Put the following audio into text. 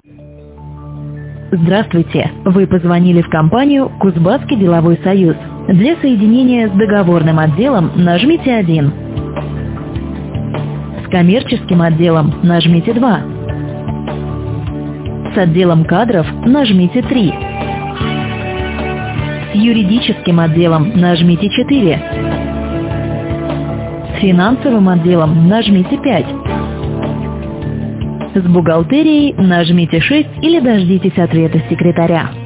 Здравствуйте! Вы позвонили в компанию «Кузбасский деловой союз». Для соединения с договорным отделом нажмите 1. С коммерческим отделом нажмите 2. С отделом кадров нажмите 3. С юридическим отделом нажмите 4. С финансовым отделом нажмите 5. С бухгалтерией нажмите 6 или дождитесь ответа секретаря.